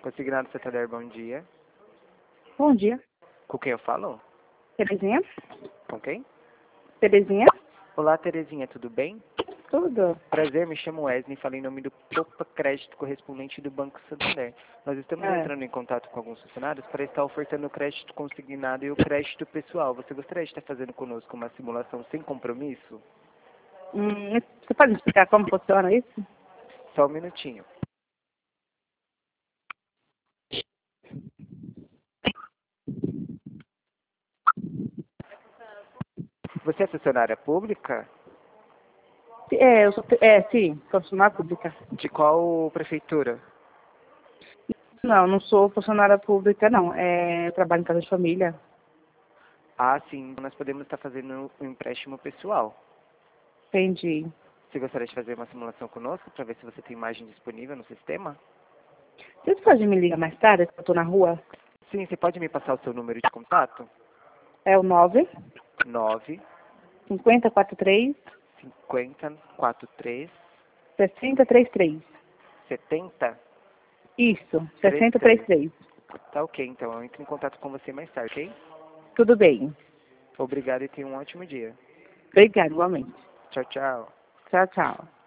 Consignado Santander, bom dia. Bom dia. Com quem eu falo? Terezinha? Com quem? Terezinha? Olá, Terezinha, tudo bem? Tudo. Prazer, me chamo Wesley, falei em nome do Copa Crédito correspondente do Banco Santander. Nós estamos entrando em contato com alguns funcionários para estar ofertando o crédito consignado e o crédito pessoal. Você gostaria de estar fazendo conosco uma simulação sem compromisso? Você pode me explicar como funciona isso? Só um minutinho. Você é funcionária pública? Sim, funcionária pública. De qual prefeitura? Não, não sou funcionária pública, não. Eu trabalho em casa de família. Ah, sim, nós podemos estar fazendo um empréstimo pessoal. Entendi. Você gostaria de fazer uma simulação conosco para ver se você tem imagem disponível no sistema? Você pode me ligar mais tarde, que eu tô na rua? Sim, você pode me passar o seu número de contato? É o 9 9 5043 50 43 6033. 70 Isso, 33. 6033. Tá ok, então eu entro em contato com você mais tarde, ok? Tudo bem. Obrigado e tenha um ótimo dia. Obrigada, igualmente. Tchau, tchau. Tchau, tchau.